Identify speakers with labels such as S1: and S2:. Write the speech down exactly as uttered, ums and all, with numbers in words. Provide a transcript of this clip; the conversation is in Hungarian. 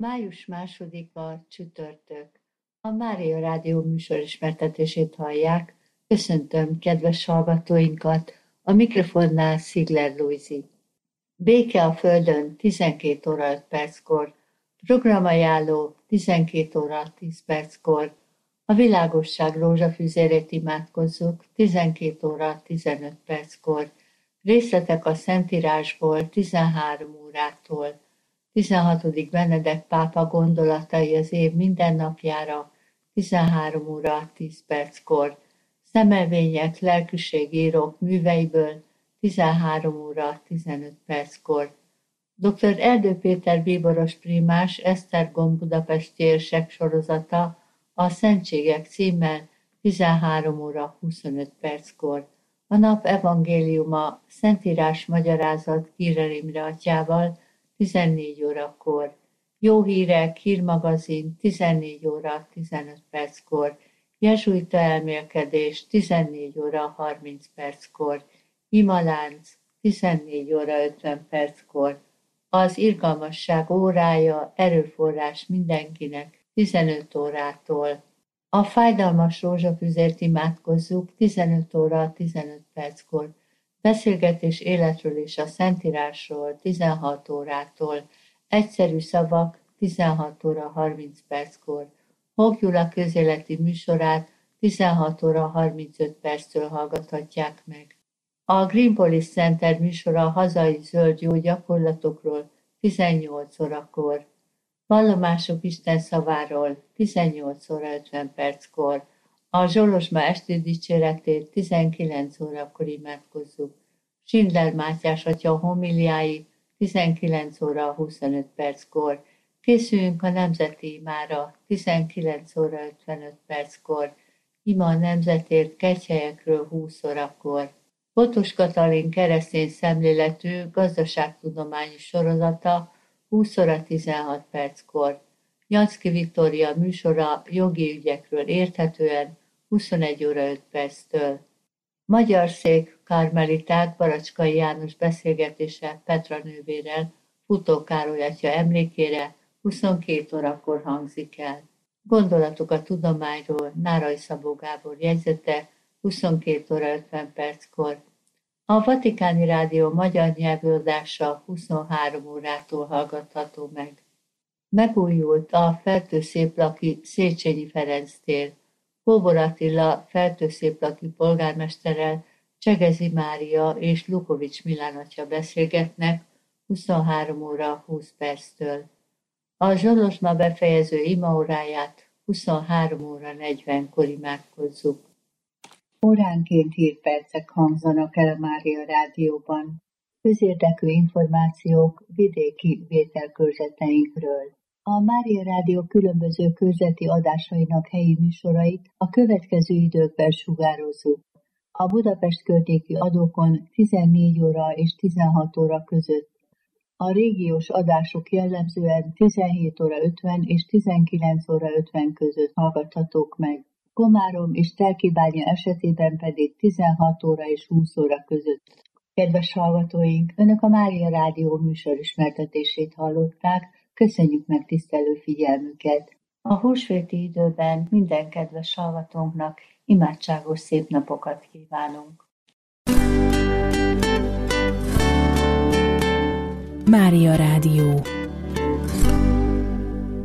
S1: Május másodika csütörtök. A Mária Rádió műsorismertetését hallják. Köszöntöm kedves hallgatóinkat, a mikrofonnál Szigler Lujzi. Béke a Földön tizenkét óra öt perckor, programajánló tizenkét óra tíz perckor, a világosság rózsafüzérét imádkozzuk tizenkét óra tizenöt perckor, részletek a Szentírásból tizenhárom órától, tizenhatodik Benedek pápa gondolatai az év minden napjára tizenhárom óra tíz perckor, szemelvények lelkiségírók műveiből tizenhárom óra tizenöt perckor, dr. Erdő Péter bíboros primás Esztergom budapesti érsek sorozata a Szentségek címmel tizenhárom óra huszonöt perckor, a nap evangéliuma Szentírás magyarázat Kírer Imre atyával tizennégy órakor, jó hírek, hírmagazin tizennégy óra tizenöt perckor, jezsuita elmélkedés tizennégy óra harminc perckor, imalánc tizennégy óra ötven perckor, az irgalmasság órája erőforrás mindenkinek tizenöt órától. A fájdalmas rózsafüzért imádkozzuk tizenöt óra tizenöt perckor, beszélgetés életről és a Szentírásról tizenhat órától, egyszerű szavak tizenhat óra harminc perckor, Hók Gyula közéleti műsorát tizenhat óra harmincöt perctől hallgathatják meg. A Greenpolis Center műsora a hazai zöld jó gyakorlatokról tizennyolc órakor, vallomások Isten szaváról tizennyolc óra ötven perckor, a Zsolozsma esti dicséretét tizenkilenc órakor imádkozzuk, Schindler Mátyás atya homiliái tizenkilenc óra huszonöt perckor, készüljünk a nemzeti imára tizenkilenc óra ötvenöt perckor, ima a nemzetért kegyhelyekről húsz órakor. Botos Katalin keresztény szemléletű gazdaságtudományi sorozata húsz óra tizenhat perckor, Nyacki Viktória műsora jogi ügyekről érthetően huszonegy óra öt perctől. Magyar szék karmeliták Baracskai János beszélgetése Petra nővérrel Futó Károly atya emlékére huszonkét órakor hangzik el. Gondolatok a tudományról Nárai Szabó Gábor jegyzete huszonkét óra ötven perckor. A Vatikáni Rádió magyar nyelvű adása huszonhárom órától hallgatható meg. Megújult a Fertőszéplaki Széchenyi Ferenc tér. Kóbor Attila Fertőszéplaki polgármesterrel Csegezi Mária és Lukovics Milán atya beszélgetnek huszonhárom óra húsz perctől. A Zsolozsma befejező imaóráját huszonhárom óra negyvenkor imádkozzuk. Óránként hírpercek hangzanak el a Mária Rádióban. Közérdekű információk vidéki vételkörzeteinkről. A Mária Rádió különböző körzeti adásainak helyi műsorait a következő időkben sugározzuk. A Budapest környéki adókon tizennégy óra és tizenhat óra között. A régiós adások jellemzően tizenhét óra ötven és tizenkilenc óra ötven között hallgathatók meg. Komárom és Telkibánya esetében pedig tizenhat óra és húsz óra között. Kedves hallgatóink, Önök a Mária Rádió műsorismertetését hallották, köszönjük megtisztelő figyelmüket. A húsvéti időben minden kedves hallgatónknak imádságos szép napokat kívánunk.
S2: Mária Rádió.